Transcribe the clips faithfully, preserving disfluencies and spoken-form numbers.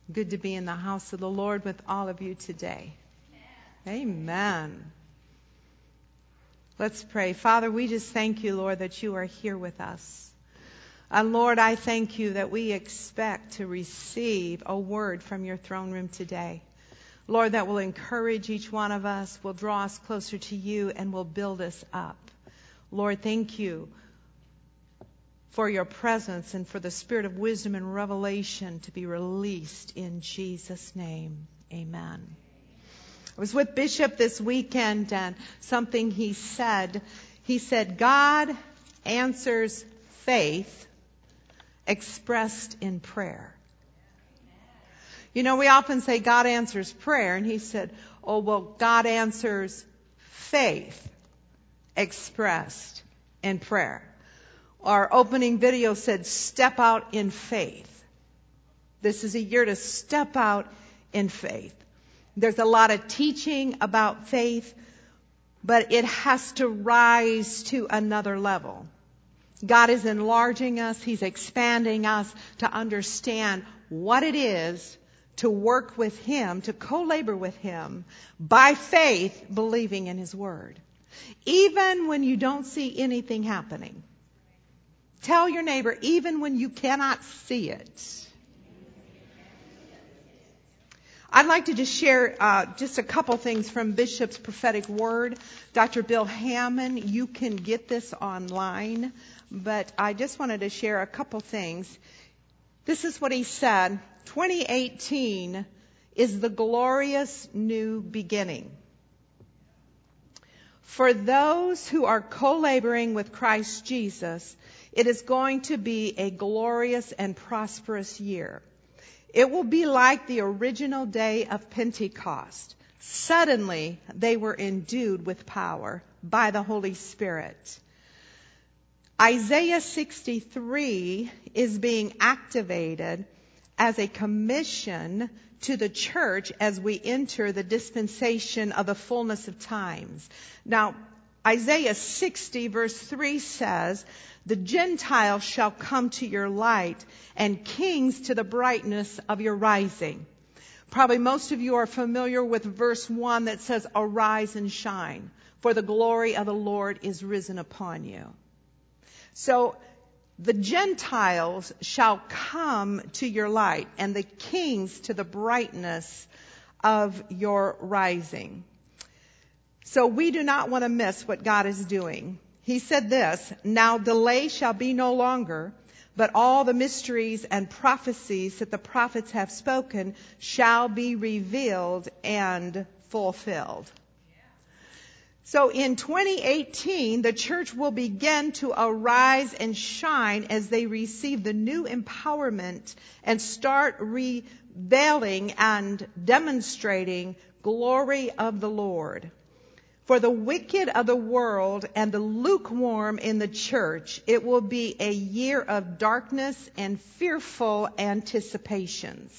Good to be in the house of the Lord with all of you today. Amen. Let's pray. Father, we just thank you, Lord, that you are here with us. And Lord, I thank you that we expect to receive a word from your throne room today. Lord, that will encourage each one of us, will draw us closer to you, and will build us up. Lord, thank you for your presence and for the spirit of wisdom and revelation to be released in Jesus' name. Amen. I was with Bishop this weekend, and something he said, he said, God answers faith expressed in prayer. You know, we often say God answers prayer, and he said, oh, well, God answers faith expressed in prayer. Our opening video said, step out in faith. This is a year to step out in faith. There's a lot of teaching about faith, but it has to rise to another level. God is enlarging us. He's expanding us to understand what it is to work with Him, to co-labor with Him by faith, believing in His Word. Even when you don't see anything happening. Tell your neighbor, even when you cannot see it. I'd like to just share uh, just a couple things from Bishop's prophetic word. Doctor Bill Hammond, you can get this online, but I just wanted to share a couple things. This is what he said. twenty eighteen is the glorious new beginning. For those who are co-laboring with Christ Jesus, it is going to be a glorious and prosperous year. It will be like the original day of Pentecost. Suddenly, they were endued with power by the Holy Spirit. Isaiah sixty-three is being activated as a commission to the church as we enter the dispensation of the fullness of times. Now, Isaiah sixty verse three says, the Gentiles shall come to your light, and kings to the brightness of your rising. Probably most of you are familiar with verse one that says, arise and shine, for the glory of the Lord is risen upon you. So, the Gentiles shall come to your light, and the kings to the brightness of your rising. So we do not want to miss what God is doing. He said this, now delay shall be no longer, but all the mysteries and prophecies that the prophets have spoken shall be revealed and fulfilled. So in twenty eighteen, the church will begin to arise and shine as they receive the new empowerment and start revealing and demonstrating glory of the Lord. For the wicked of the world and the lukewarm in the church, it will be a year of darkness and fearful anticipations.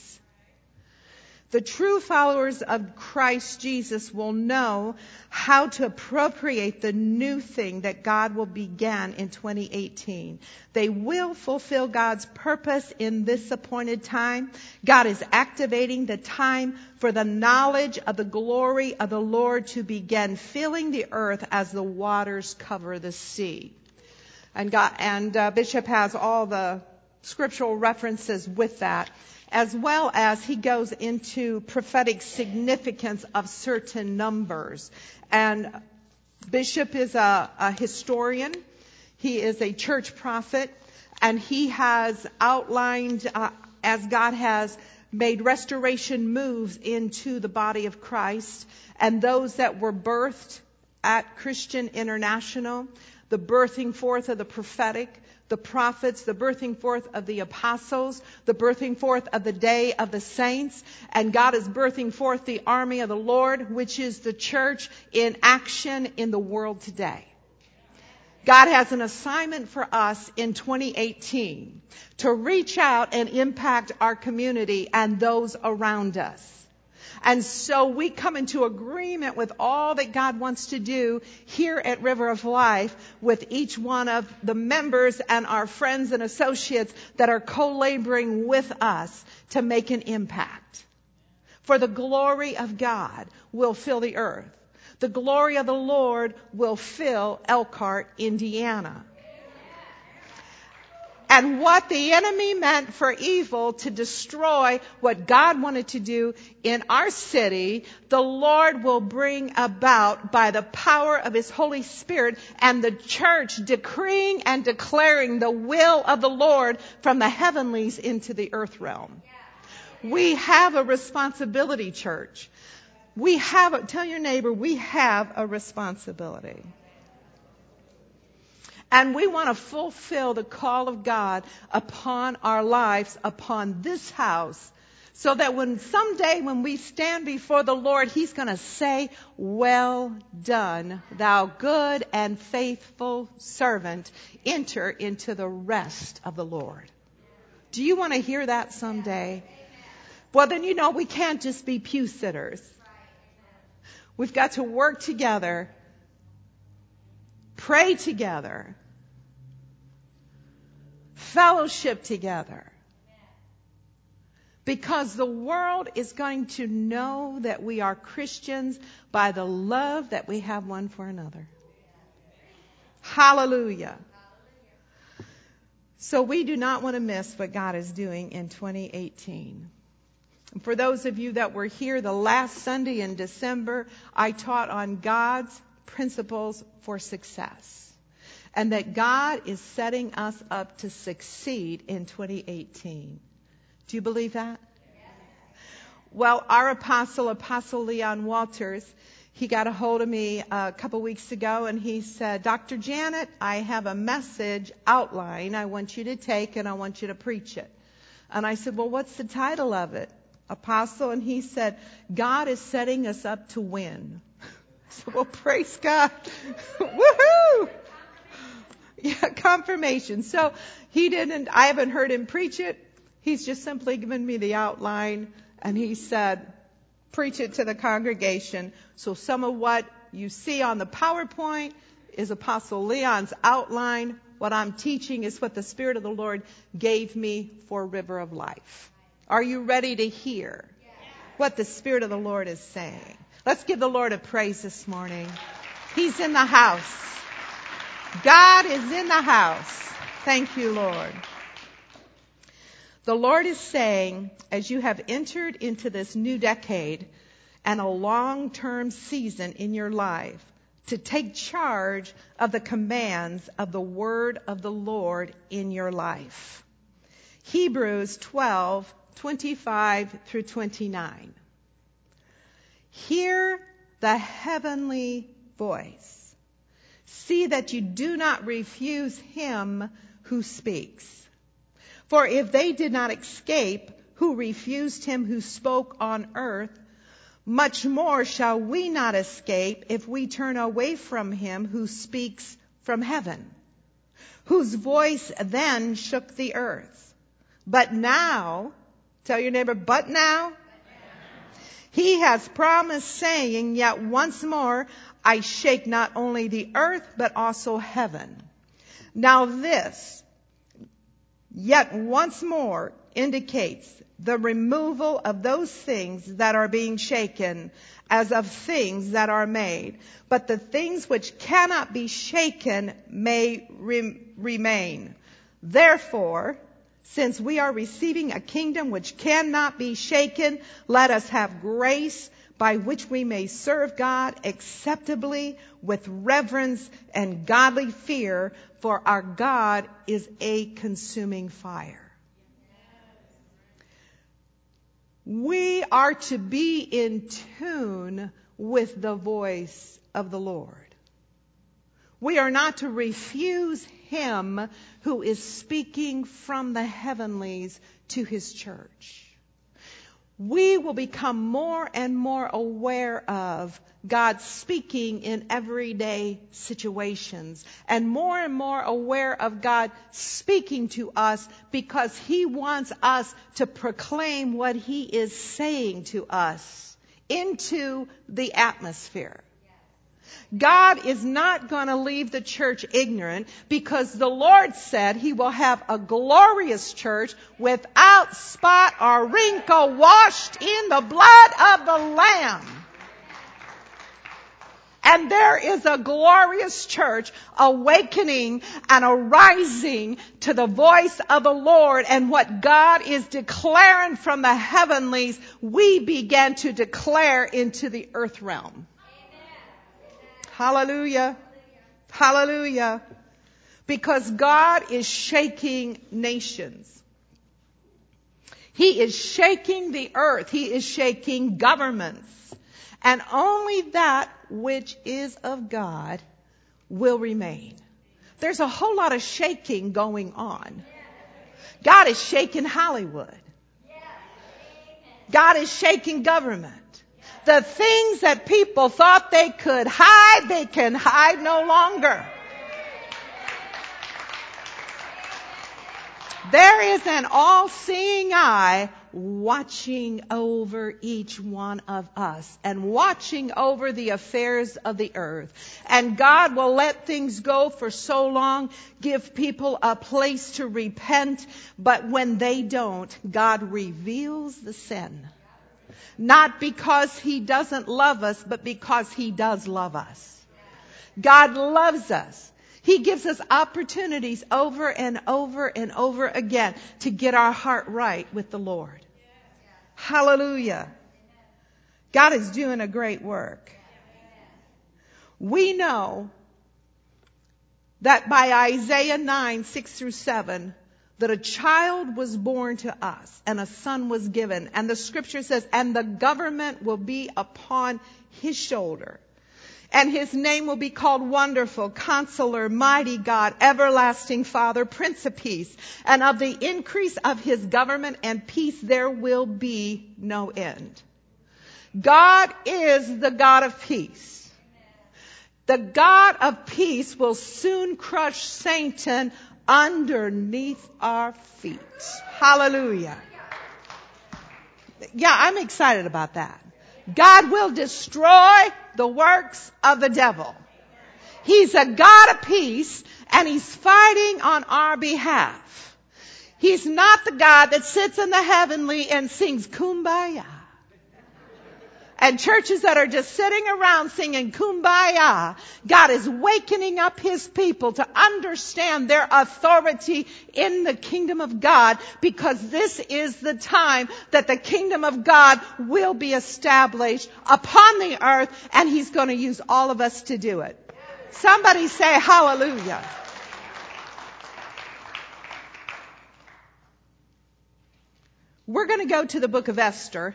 The true followers of Christ Jesus will know how to appropriate the new thing that God will begin in twenty eighteen. They will fulfill God's purpose in this appointed time. God is activating the time for the knowledge of the glory of the Lord to begin filling the earth as the waters cover the sea. And God, and uh, Bishop has all the scriptural references with that, as well as he goes into prophetic significance of certain numbers. And Bishop is a, a historian. He is a church prophet, and he has outlined, uh, as God has made restoration moves into the body of Christ, and those that were birthed at Christian International, the birthing forth of the prophetic, the prophets, the birthing forth of the apostles, the birthing forth of the day of the saints, and God is birthing forth the army of the Lord, which is the church in action in the world today. God has an assignment for us in twenty eighteen to reach out and impact our community and those around us. And so we come into agreement with all that God wants to do here at River of Life with each one of the members and our friends and associates that are co-laboring with us to make an impact. For the glory of God will fill the earth. The glory of the Lord will fill Elkhart, Indiana. And what the enemy meant for evil to destroy what God wanted to do in our city, the Lord will bring about by the power of His Holy Spirit and the church decreeing and declaring the will of the Lord from the heavenlies into the earth realm. We have a responsibility, church. We have, a, tell your neighbor, we have a responsibility. And we want to fulfill the call of God upon our lives, upon this house, so that when someday when we stand before the Lord, He's going to say, "Well done, thou good and faithful servant. Enter into the rest of the Lord." Do you want to hear that someday? Well, then you know we can't just be pew sitters. We've got to work together, pray together, fellowship together. Because the world is going to know that we are Christians by the love that we have one for another. Hallelujah. So we do not want to miss what God is doing in twenty eighteen. For those of you that were here the last Sunday in December, I taught on God's principles for success. And that God is setting us up to succeed in twenty eighteen. Do you believe that? Well, our apostle, Apostle Leon Walters, he got a hold of me a couple weeks ago and he said, "Doctor Janet, I have a message outline I want you to take and I want you to preach it." And I said, "Well, what's the title of it, Apostle?" And he said, "God is setting us up to win." So, well, praise God. Woohoo! Yeah, confirmation. So he didn't, I haven't heard him preach it. He's just simply given me the outline and he said, preach it to the congregation. So some of what you see on the PowerPoint is Apostle Leon's outline. What I'm teaching is what the Spirit of the Lord gave me for River of Life. Are you ready to hear what the Spirit of the Lord is saying? Let's give the Lord a praise this morning. He's in the house. God is in the house. Thank you, Lord. The Lord is saying, as you have entered into this new decade and a long-term season in your life, to take charge of the commands of the word of the Lord in your life. Hebrews twelve, twenty-five through twenty-nine. Hear the heavenly voice. See that you do not refuse him who speaks. For if they did not escape who refused him who spoke on earth, much more shall we not escape if we turn away from him who speaks from heaven, whose voice then shook the earth. But now, tell your neighbor, but now, he has promised, saying, yet once more I shake not only the earth, but also heaven. Now this, yet once more, indicates the removal of those things that are being shaken as of things that are made. But the things which cannot be shaken may re- remain. Therefore, since we are receiving a kingdom which cannot be shaken, let us have grace by which we may serve God acceptably with reverence and godly fear, for our God is a consuming fire. We are to be in tune with the voice of the Lord. We are not to refuse him who is speaking from the heavenlies to his church. We will become more and more aware of God speaking in everyday situations, and more and more aware of God speaking to us because he wants us to proclaim what he is saying to us into the atmosphere. God is not going to leave the church ignorant, because the Lord said He will have a glorious church without spot or wrinkle, washed in the blood of the Lamb. And there is a glorious church awakening and arising to the voice of the Lord, and what God is declaring from the heavenlies, we begin to declare into the earth realm. Hallelujah. Hallelujah. Because God is shaking nations. He is shaking the earth. He is shaking governments. And only that which is of God will remain. There's a whole lot of shaking going on. God is shaking Hollywood. God is shaking government. The things that people thought they could hide, they can hide no longer. There is an all-seeing eye watching over each one of us and watching over the affairs of the earth. And God will let things go for so long, give people a place to repent. But when they don't, God reveals the sin. Not because He doesn't love us, but because He does love us. God loves us. He gives us opportunities over and over and over again to get our heart right with the Lord. Hallelujah. God is doing a great work. We know that by Isaiah nine, six through seven, that a child was born to us and a son was given. And the scripture says, and the government will be upon His shoulder. And His name will be called Wonderful, Counselor, Mighty God, Everlasting Father, Prince of Peace. And of the increase of His government and peace there will be no end. God is the God of peace. The God of peace will soon crush Satan underneath our feet. Hallelujah. Yeah, I'm excited about that. God will destroy the works of the devil. He's a God of peace, and He's fighting on our behalf. He's not the God that sits in the heavenly and sings Kumbaya. And churches that are just sitting around singing Kumbaya. God is wakening up His people to understand their authority in the kingdom of God, because this is the time that the kingdom of God will be established upon the earth, and He's going to use all of us to do it. Somebody say hallelujah. We're going to go to the book of Esther.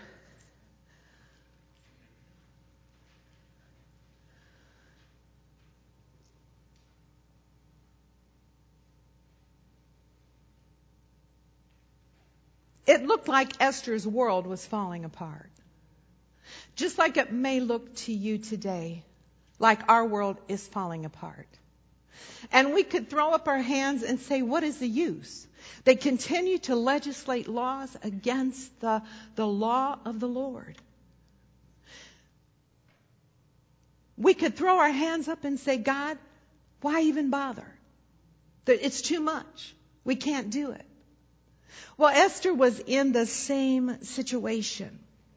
It looked like Esther's world was falling apart. Just like it may look to you today, like our world is falling apart. And we could throw up our hands and say, what is the use? They continue to legislate laws against the, the law of the Lord. We could throw our hands up and say, God, why even bother? It's too much. We can't do it. Well, Esther was in the same situation.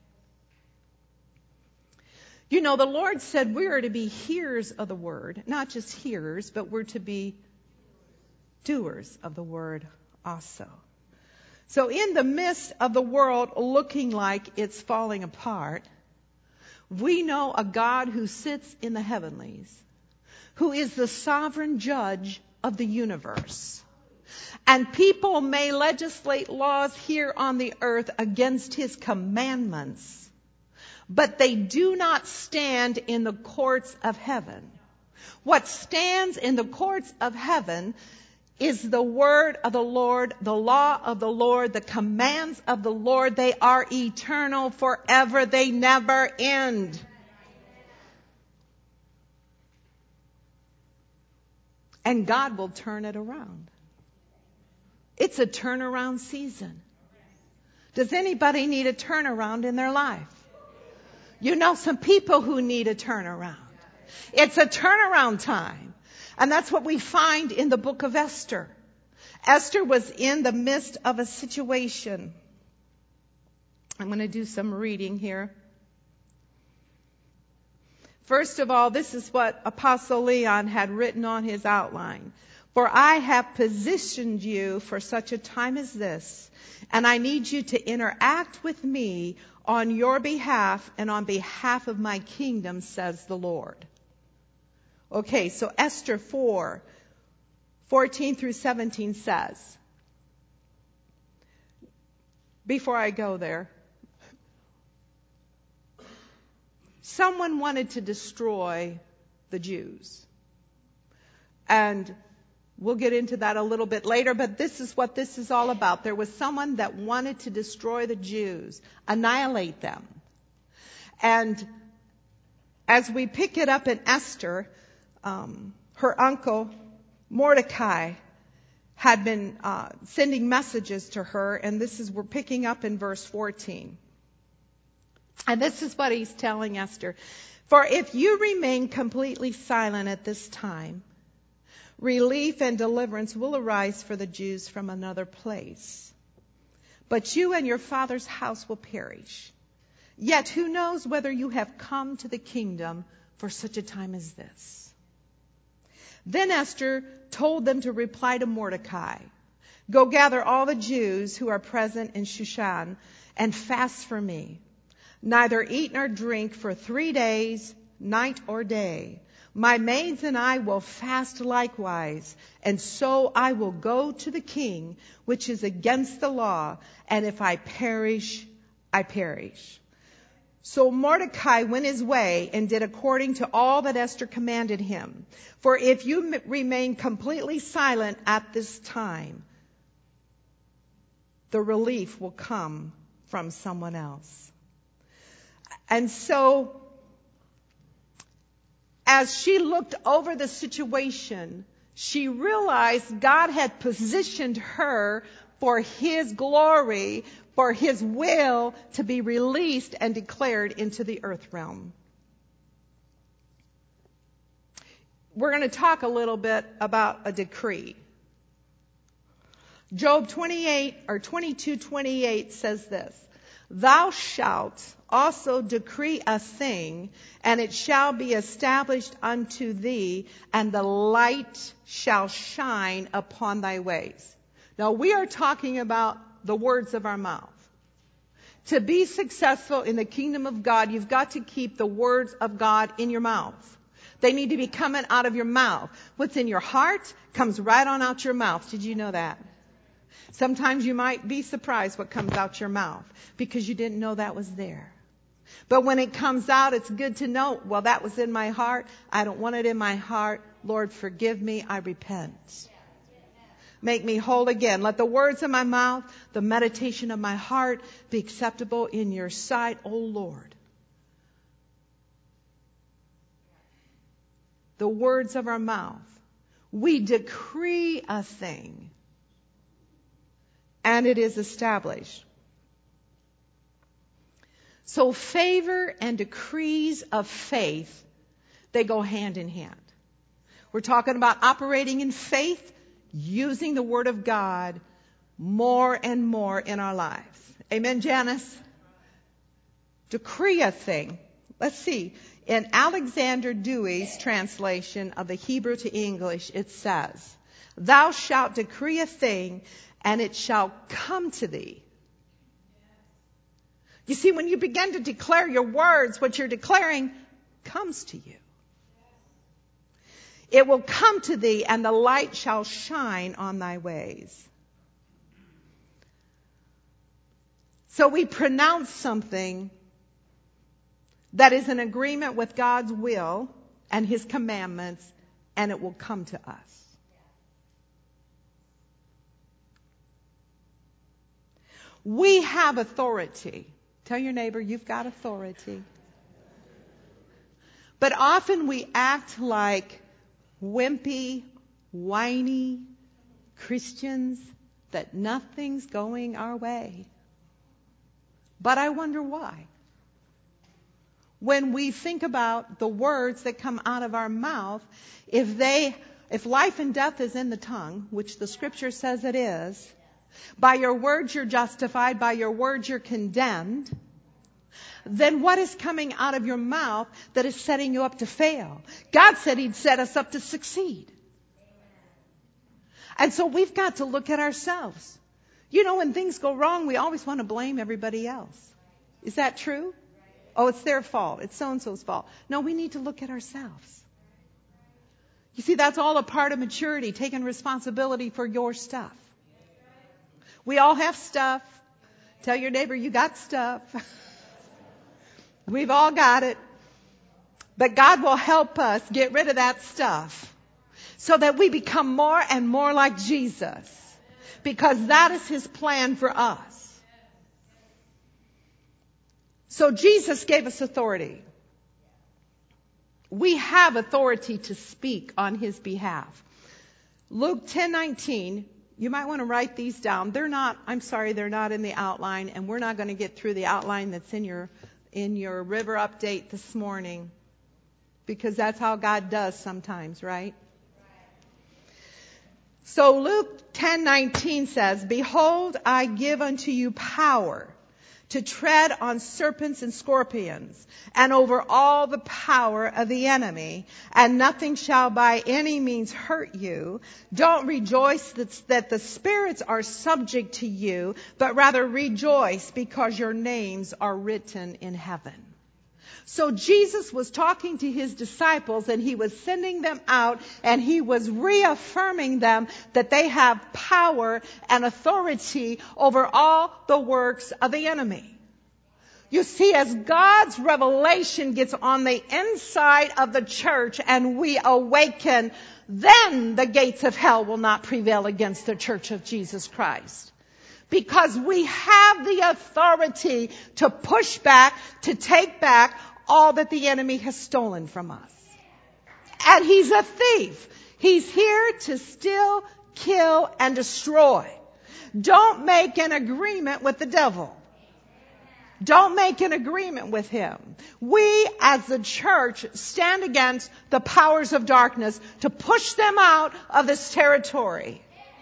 You know, the Lord said we are to be hearers of the word, not just hearers, but we're to be doers of the word also. So in the midst of the world looking like it's falling apart, we know a God who sits in the heavenlies, who is the sovereign judge of the universe. And people may legislate laws here on the earth against His commandments, but they do not stand in the courts of heaven. What stands in the courts of heaven is the word of the Lord, the law of the Lord, the commands of the Lord. They are eternal forever. They never end. And God will turn it around. It's a turnaround season. Does anybody need a turnaround in their life? You know some people who need a turnaround. It's a turnaround time. And that's what we find in the book of Esther. Esther was in the midst of a situation. I'm going to do some reading here. First of all, this is what Apostle Leon had written on his outline. For I have positioned you for such a time as this, and I need you to interact with me on your behalf and on behalf of my kingdom, says the Lord. Okay, so Esther four, fourteen through seventeen says, before I go there, someone wanted to destroy the Jews. And we'll get into that a little bit later, but this is what this is all about. There was someone that wanted to destroy the Jews, annihilate them. And as we pick it up in Esther, um, her uncle Mordecai had been uh, sending messages to her, and this is, we're picking up in verse fourteen. And this is what he's telling Esther. For if you remain completely silent at this time, relief and deliverance will arise for the Jews from another place. But you and your father's house will perish. Yet who knows whether you have come to the kingdom for such a time as this? Then Esther told them to reply to Mordecai, go gather all the Jews who are present in Shushan and fast for me. Neither eat nor drink for three days, night or day. My maids and I will fast likewise, and so I will go to the king, which is against the law, and if I perish, I perish. So Mordecai went his way and did according to all that Esther commanded him. For if you m- remain completely silent at this time, the relief will come from someone else. And so, as she looked over the situation, she realized God had positioned her for His glory, for His will to be released and declared into the earth realm. We're going to talk a little bit about a decree. Job twenty-eight or twenty-two twenty-eight says this, thou shalt also decree a thing, and it shall be established unto thee, and the light shall shine upon thy ways. Now we are talking about the words of our mouth. To be successful in the kingdom of God, you've got to keep the words of God in your mouth. They need to be coming out of your mouth. What's in your heart comes right on out your mouth. Did you know that? Sometimes you might be surprised what comes out your mouth because you didn't know that was there. But when it comes out, it's good to know, well, that was in my heart. I don't want it in my heart. Lord, forgive me. I repent. Make me whole again. Let the words of my mouth, the meditation of my heart be acceptable in your sight, O Lord. The words of our mouth. We decree a thing, and it is established. So favor and decrees of faith, they go hand in hand. We're talking about operating in faith, using the Word of God more and more in our lives. Amen, Janice? Decree a thing. Let's see. In Alexander Dewey's translation of the Hebrew to English, it says, thou shalt decree a thing, and it shall come to thee. You see, when you begin to declare your words, what you're declaring comes to you. It will come to thee, and the light shall shine on thy ways. So we pronounce something that is in agreement with God's will and His commandments, and it will come to us. We have authority. Tell your neighbor, you've got authority. But often we act like wimpy, whiny Christians that nothing's going our way. But I wonder why. when we think about the words that come out of our mouth, if they, if life and death is in the tongue, which the scripture says it is, by your words you're justified, by your words you're condemned, then what is coming out of your mouth that is setting you up to fail? God said He'd set us up to succeed. And so we've got to look at ourselves. You know, when things go wrong, we always want to blame everybody else. Is that true? Oh, it's their fault. It's so-and-so's fault. No, we need to look at ourselves. You see, that's all a part of maturity, taking responsibility for your stuff. We all have stuff. Tell your neighbor, you got stuff. We've all got it. But God will help us get rid of that stuff so that we become more and more like Jesus, because that is His plan for us. So Jesus gave us authority. We have authority to speak on His behalf. Luke ten nineteen, you might want to write these down. They're not, I'm sorry, they're not in the outline, and we're not going to get through the outline that's in your in your river update this morning, because that's how God does sometimes, right? So Luke ten nineteen says, "Behold, I give unto you power to tread on serpents and scorpions, and over all the power of the enemy, and nothing shall by any means hurt you. Don't rejoice that, that the spirits are subject to you, but rather rejoice because your names are written in heaven." So Jesus was talking to His disciples, and He was sending them out, and He was reaffirming them that they have power and authority over all the works of the enemy. You see, as God's revelation gets on the inside of the church and we awaken, then the gates of hell will not prevail against the church of Jesus Christ. Because we have the authority to push back, to take back all that the enemy has stolen from us. And he's a thief. He's here to steal, kill, and destroy. Don't make an agreement with the devil. Don't make an agreement with him. We, as the church, stand against the powers of darkness to push them out of this territory.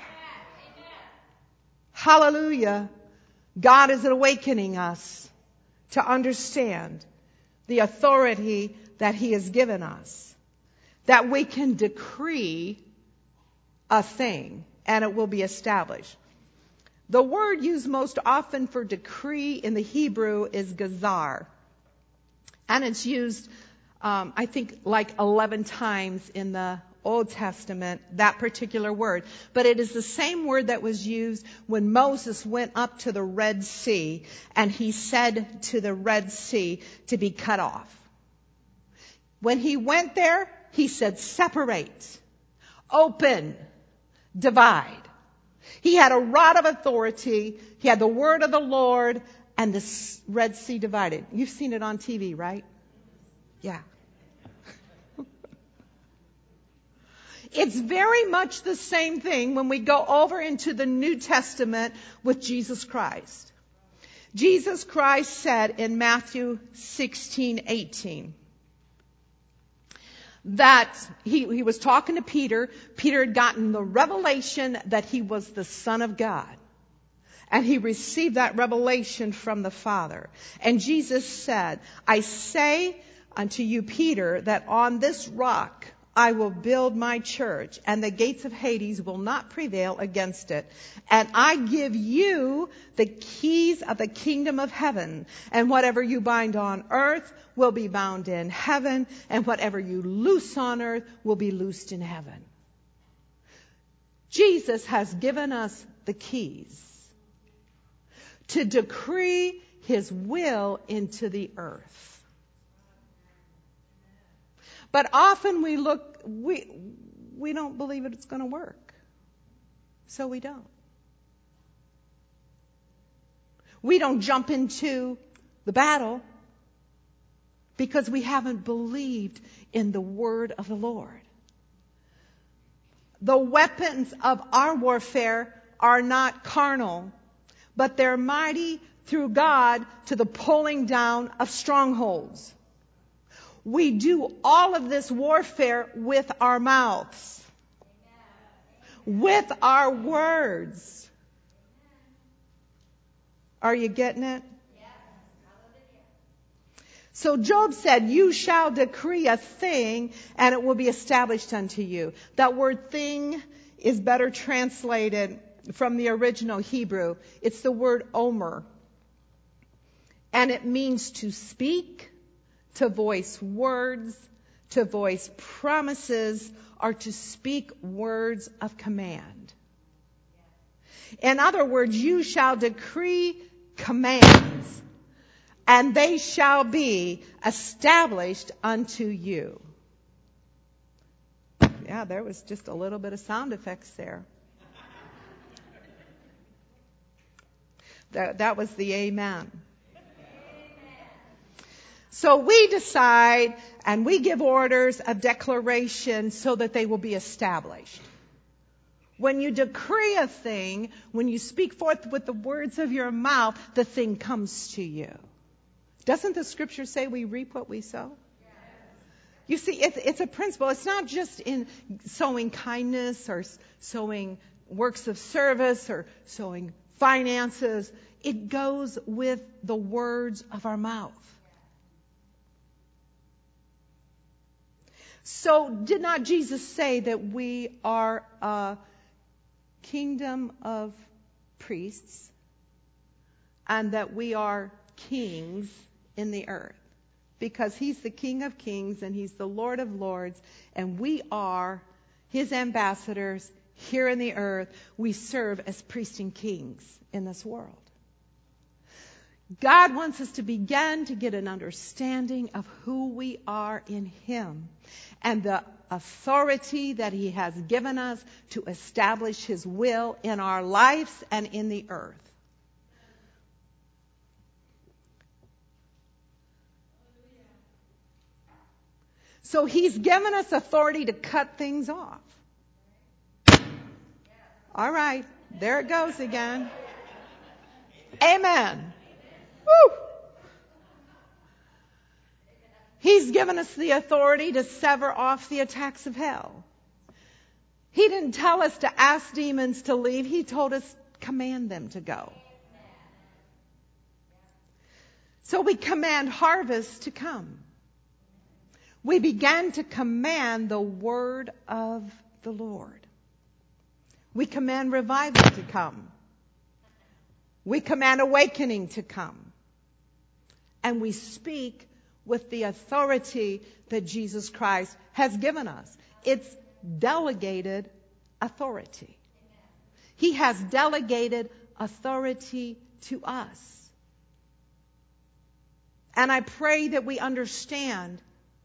Hallelujah. God is awakening us to understand the authority that He has given us, that we can decree a thing and it will be established. The word used most often for decree in the Hebrew is gazar, and it's used um, I think like eleven times in the Old Testament, that particular word. But it is the same word that was used when Moses went up to the Red Sea and he said to the Red Sea to be cut off. When he went there, he said, separate, open, divide. He had a rod of authority. He had the word of the Lord, and the Red Sea divided. You've seen it on T V, right? Yeah. It's very much the same thing when we go over into the New Testament with Jesus Christ. Jesus Christ said in Matthew sixteen eighteen that he, he was talking to Peter. Peter had gotten the revelation that he was the Son of God. And he received that revelation from the Father. And Jesus said, I say unto you, Peter, that on this rock I will build my church, and the gates of Hades will not prevail against it. And I give you the keys of the kingdom of heaven. And whatever you bind on earth will be bound in heaven, and whatever you loose on earth will be loosed in heaven. Jesus has given us the keys to decree His will into the earth. But often we look, we, we don't believe it's going to work. So we don't. We don't jump into the battle because we haven't believed in the word of the Lord. The weapons of our warfare are not carnal, but they're mighty through God to the pulling down of strongholds. We do all of this warfare with our mouths, with our words. Are you getting it? So Job said, you shall decree a thing and it will be established unto you. That word thing is better translated from the original Hebrew. It's the word omer. And it means to speak, to voice words, to voice promises, or to speak words of command. In other words, you shall decree commands, and they shall be established unto you. Yeah, there was just a little bit of sound effects there. That, that was the amen. So we decide and we give orders of declaration so that they will be established. When you decree a thing, when you speak forth with the words of your mouth, the thing comes to you. Doesn't the scripture say we reap what we sow? You see, it's, it's a principle. It's not just in sowing kindness or sowing works of service or sowing finances. It goes with the words of our mouth. So did not Jesus say that we are a kingdom of priests and that we are kings in the earth? Because he's the King of kings and he's the Lord of lords, and we are his ambassadors here in the earth. We serve as priests and kings in this world. God wants us to begin to get an understanding of who we are in him and the authority that he has given us to establish his will in our lives and in the earth. So he's given us authority to cut things off. All right, there it goes again. Amen. Woo. He's given us the authority to sever off the attacks of hell. He didn't tell us to ask demons to leave. He told us command them to go. So we command harvest to come. We began to command the word of the Lord. We command revival to come. We command awakening to come. And we speak with the authority that Jesus Christ has given us. It's delegated authority. He has delegated authority to us. And I pray that we understand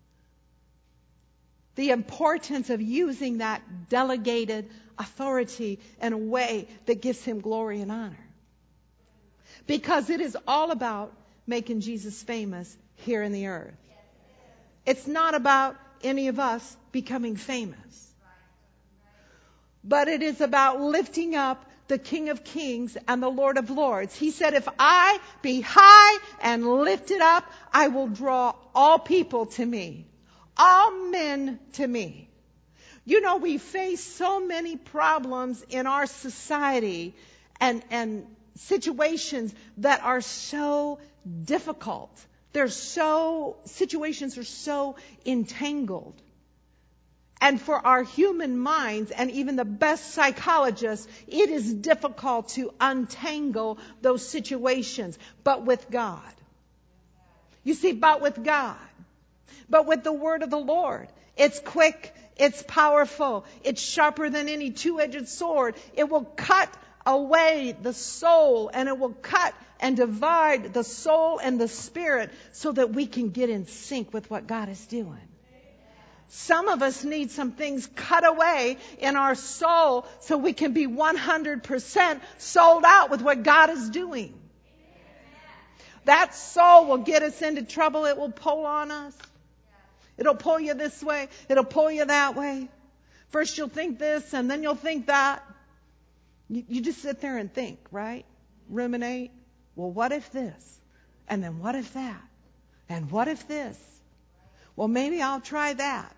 the importance of using that delegated authority in a way that gives him glory and honor. Because it is all about making Jesus famous here in the earth. It's not about any of us becoming famous. But it is about lifting up the King of Kings and the Lord of Lords. He said, if I be high and lifted up, I will draw all people to me. All men to me. You know, we face so many problems in our society and, and situations that are so difficult. They're so, situations are so entangled. And for our human minds and even the best psychologists, it is difficult to untangle those situations. But with God. You see, but with God. But with the word of the Lord, it's quick, it's powerful, it's sharper than any two-edged sword. It will cut away the soul, and it will cut and divide the soul and the spirit so that we can get in sync with what God is doing. Some of us need some things cut away in our soul so we can be one hundred percent sold out with what God is doing. That soul will get us into trouble. It will pull on us. It'll pull you this way. It'll pull you that way. First you'll think this and then you'll think that. You, you just sit there and think, right? Ruminate. Well, what if this? And then what if that? And what if this? Well, maybe I'll try that.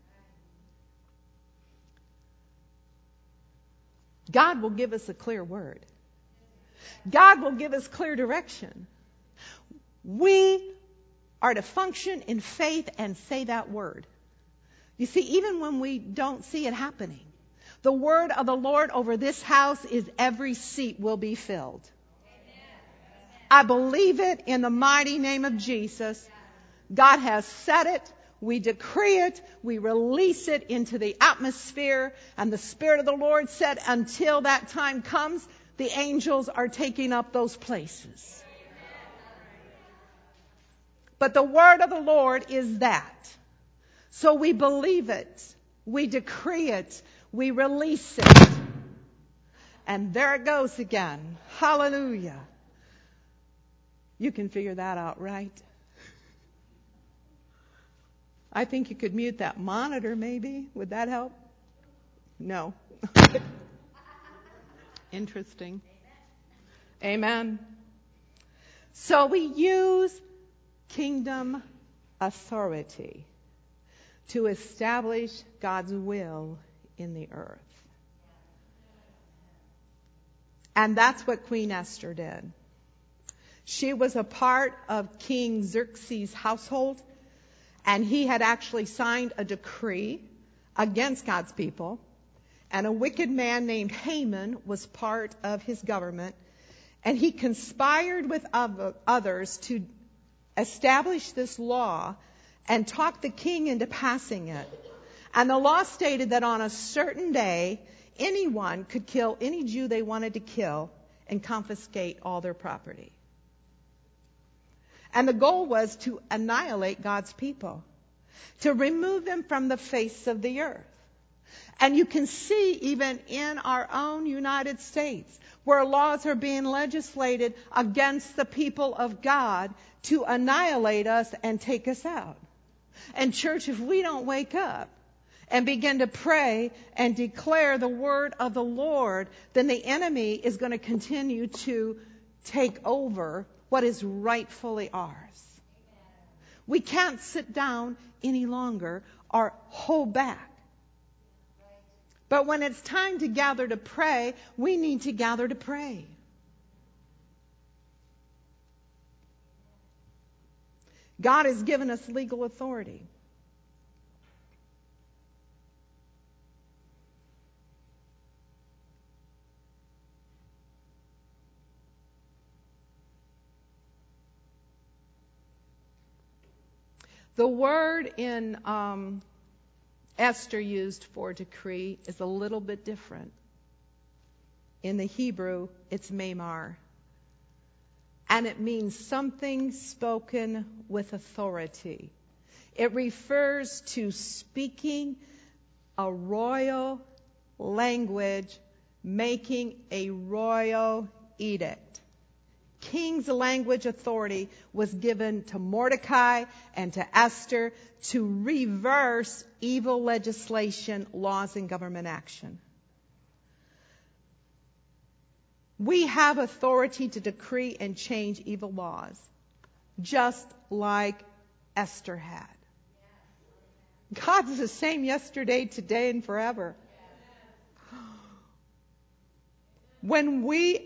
God will give us a clear word. God will give us clear direction. We are to function in faith and say that word. You see, even when we don't see it happening, the word of the Lord over this house is every seat will be filled. I believe it in the mighty name of Jesus. God has said it. We decree it. We release it into the atmosphere. And the Spirit of the Lord said, until that time comes, the angels are taking up those places. But the word of the Lord is that. So we believe it. We decree it. We release it. And there it goes again. Hallelujah. You can figure that out, right? I think you could mute that monitor, maybe. Would that help? No. Interesting. Amen. So we use kingdom authority to establish God's will in the earth. And that's what Queen Esther did. She was a part of King Xerxes' household, and he had actually signed a decree against God's people. And a wicked man named Haman was part of his government. And he conspired with others to establish this law and talk the king into passing it. And the law stated that on a certain day, anyone could kill any Jew they wanted to kill and confiscate all their property. And the goal was to annihilate God's people, to remove them from the face of the earth. And you can see even in our own United States where laws are being legislated against the people of God to annihilate us and take us out. And church, if we don't wake up and begin to pray and declare the word of the Lord, then the enemy is going to continue to take over what is rightfully ours. We can't sit down any longer or hold back. But when it's time to gather to pray, we need to gather to pray. God has given us legal authority. The word in um, Esther used for decree is a little bit different. In the Hebrew, it's memar. And it means something spoken with authority. It refers to speaking a royal language, making a royal edict. King's language authority was given to Mordecai and to Esther to reverse evil legislation, laws, and government action. We have authority to decree and change evil laws, just like Esther had. God's the same yesterday, today, and forever. When we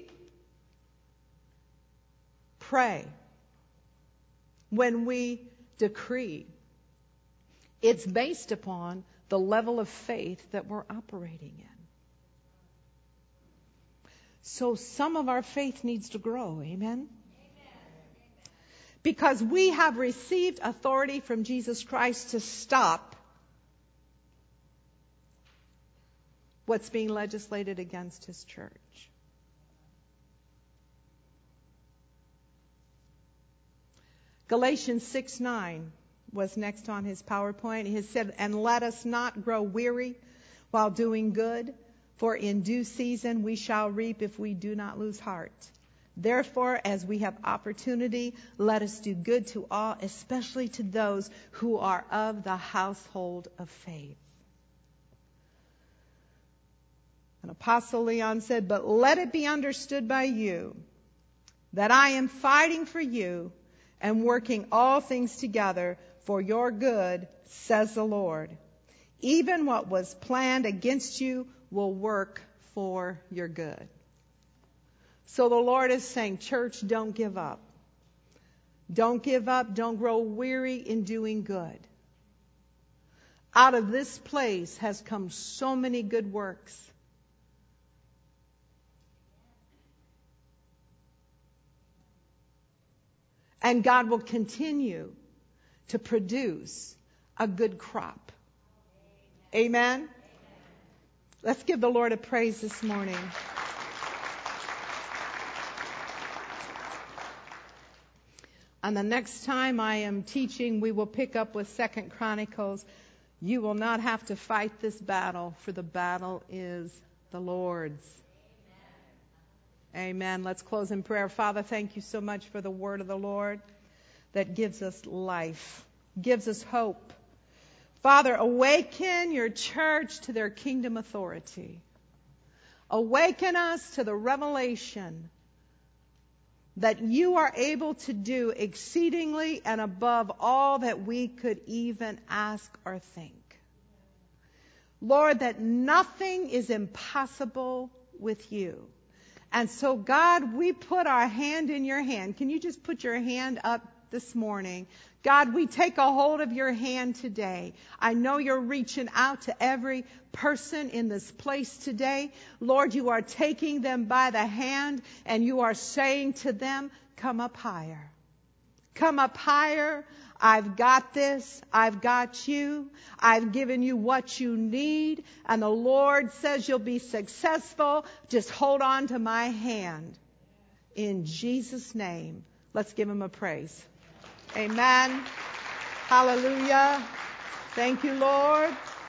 pray, when we decree, it's based upon the level of faith that we're operating in. So some of our faith needs to grow. Amen? Because we have received authority from Jesus Christ to stop what's being legislated against His church. Galatians six nine was next on his PowerPoint. He said, and let us not grow weary while doing good, for in due season we shall reap if we do not lose heart. Therefore, as we have opportunity, let us do good to all, especially to those who are of the household of faith. And Apostle Leon said, but let it be understood by you that I am fighting for you and working all things together for your good, says the Lord. Even what was planned against you will work for your good. So the Lord is saying, church, don't give up. Don't give up. Don't grow weary in doing good. Out of this place has come so many good works. And God will continue to produce a good crop. Amen? Amen. Let's give the Lord a praise this morning. And the next time I am teaching, we will pick up with Second Chronicles. You will not have to fight this battle, for the battle is the Lord's. Amen. Amen. Let's close in prayer. Father, thank you so much for the word of the Lord that gives us life, gives us hope. Father, awaken your church to their kingdom authority. Awaken us to the revelation that you are able to do exceedingly and above all that we could even ask or think. Lord, that nothing is impossible with you. And so, God, we put our hand in your hand. Can you just put your hand up this morning? God, we take a hold of your hand today. I know you're reaching out to every person in this place today. Lord, you are taking them by the hand and you are saying to them, come up higher. Come up higher. I've got this. I've got you. I've given you what you need. And the Lord says you'll be successful. Just hold on to my hand. In Jesus' name, let's give him a praise. Amen. Hallelujah. Thank you, Lord.